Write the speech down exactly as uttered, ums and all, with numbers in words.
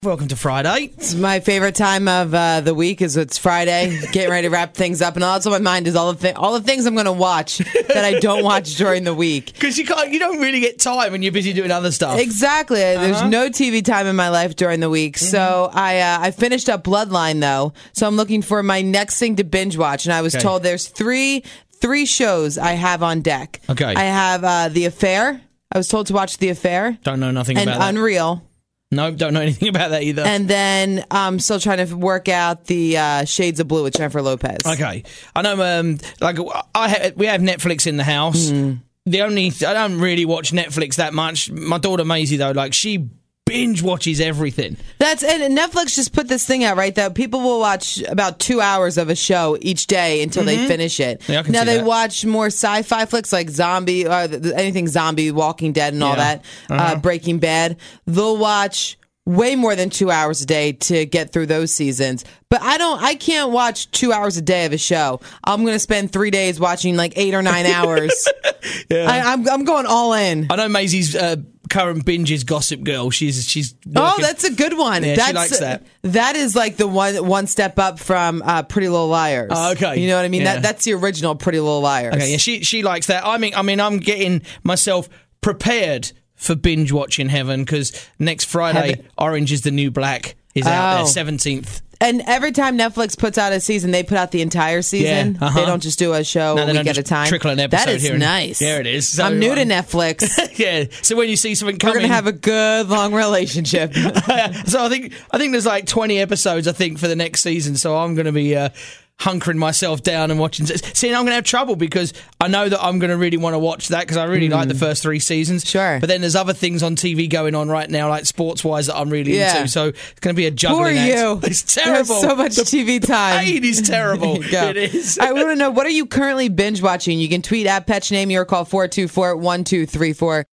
Welcome to Friday. It's my favorite time of uh, the week is it's Friday, getting ready to wrap things up, and all that's on my mind is all the thi- all the things I'm going to watch that I don't watch during the week. Because you can't, you don't really get time when you're busy doing other stuff. Exactly. Uh-huh. There's no T V time in my life during the week, mm-hmm. so I uh, I finished up Bloodline though, so I'm looking for my next thing to binge watch, and I was okay. told there's three three shows I have on deck. Okay. I have uh, The Affair. I was told to watch The Affair. Don't know nothing and about that. And Unreal. No, don't know anything about that either. And then I'm still trying to work out the uh, Shades of Blue with Jennifer Lopez. Okay, I know. Um, like I, ha- we have Netflix in the house. Mm. The only I don't really watch Netflix that much. My daughter Maisie though, like she binge watches everything. That's and Netflix just put this thing out right that people will watch about two hours of a show each day until mm-hmm. they finish it. Yeah, I can now see they that. watch more sci-fi flicks like zombie or anything zombie, Walking Dead, and all yeah. that. Uh-huh. Uh, Breaking Bad. They'll watch way more than two hours a day to get through those seasons. But I don't, I can't watch two hours a day of a show. I'm going to spend three days watching like eight or nine hours. yeah. I, I'm, I'm going all in. I know Maisie's uh, current binge is Gossip Girl. She's, she's. Working. Oh, that's a good one. Yeah, that's, she likes that. That is like the one, one step up from uh, Pretty Little Liars. Oh, okay. You know what I mean? Yeah. That, that's the original Pretty Little Liars. Okay. Yeah. She, she likes that. I mean, I mean, I'm getting myself prepared for binge watching heaven because next Friday, heaven. Orange is the New Black is out oh. there, seventeenth. And every time Netflix puts out a season, they put out the entire season. Yeah, uh-huh. They don't just do a show no, a week at a time. Trickle an episode that is here. nice. Yeah, it is. So, I'm new um, to Netflix. yeah. So when you see something coming, we're gonna have a good long relationship. so I think I think there's like twenty episodes. I think for the next season. So I'm going to be. Uh, hunkering myself down and watching. See, I'm going to have trouble because I know that I'm going to really want to watch that because I really mm. like the first three seasons. Sure. But then there's other things on T V going on right now, like sports-wise, that I'm really yeah. into. So it's going to be a juggling act. Who are you? act. It's terrible. You have so much the T V time. Pain is terrible. It is. I want to know, what are you currently binge watching? You can tweet at Petchname or call four two four, one two three four.